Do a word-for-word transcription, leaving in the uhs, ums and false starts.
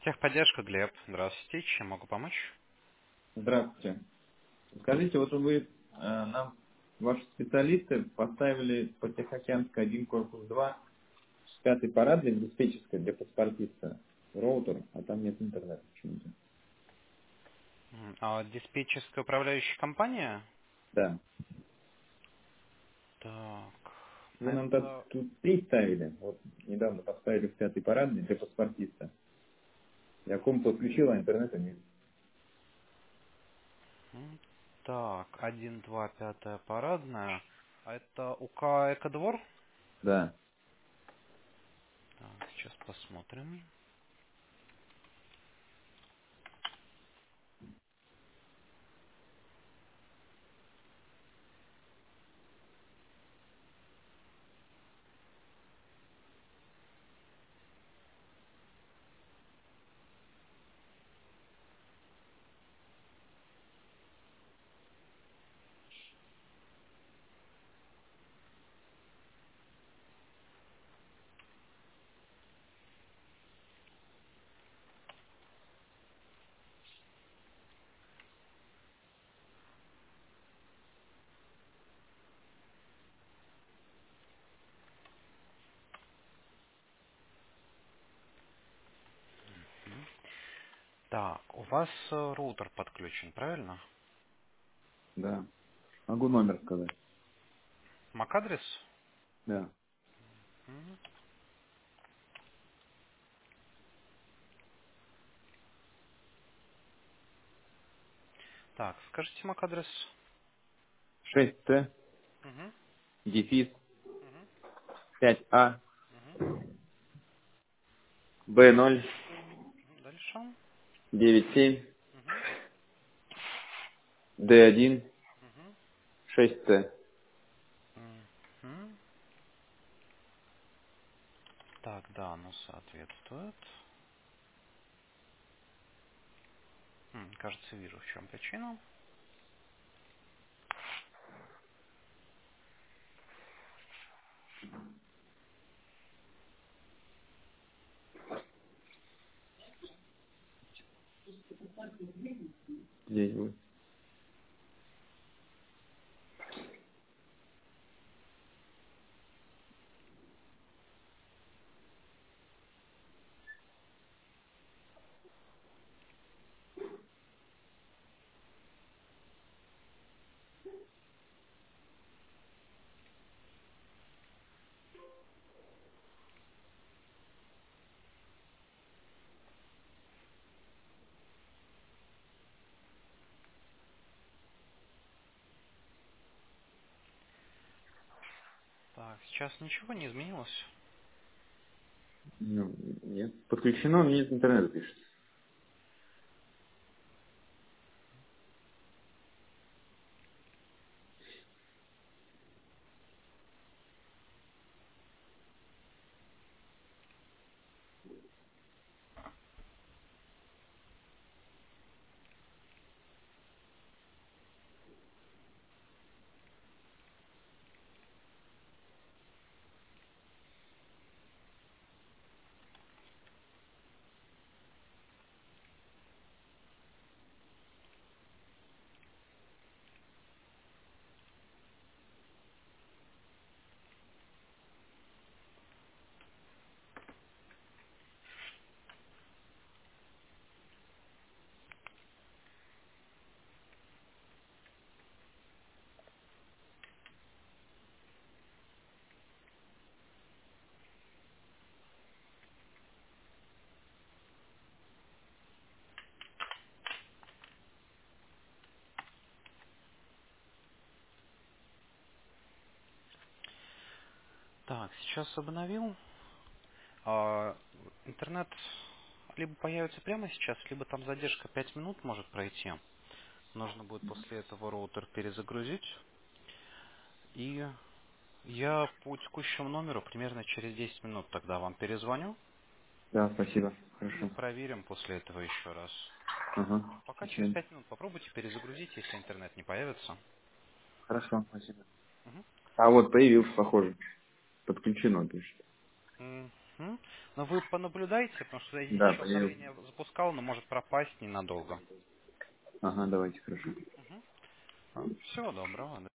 Техподдержка, Глеб. Здравствуйте. Чем могу помочь? Здравствуйте. Скажите, вот вы э, нам, ваши специалисты, поставили по Тихоокеанской один корпус два, пятый парадный, диспетчерская для паспортиста, роутер, а там нет интернета почему-то. М, А диспетчерская управляющая компания? Да. Так, Вы нам тут, это... тут три ставили, вот недавно поставили в пятый парадный для паспортиста. Я комп подключил, а интернета нет. м, Так, один, два, пятая парадная. А это УК Экодвор? Да. Так, сейчас посмотрим. Так, у вас э, роутер подключен, правильно? Да. Могу номер сказать. MAC-адрес? Да. М, Так, скажите MAC-адрес. шесть С, Угу, дефис, угу, пять А, угу. Б ноль, Дальше. девять семь, Угу, Д один, угу, шесть С. угу. Так, да, оно соответствует. М, Кажется, вижу, в чем причина. Здесь будет. Так, сейчас ничего не изменилось. Ну, нет. Подключено, но нет интернета, пишет. Так, сейчас обновил. А, интернет либо появится прямо сейчас, либо там задержка пять минут может пройти. Нужно будет после этого роутер перезагрузить. И я по текущему номеру примерно через десять минут тогда вам перезвоню. Да, спасибо. И Хорошо. проверим после этого еще раз. Ага. Пока через Спасибо. пять минут попробуйте перезагрузить, если интернет не появится. Хорошо, спасибо. Мгм. А вот появился, похоже. Подключено, пишет. Мгм. Но вы понаблюдайте, потому что Да, еще появился. обновление запускал, но может пропасть ненадолго. Ага, давайте, хорошо. Угу. Всего доброго.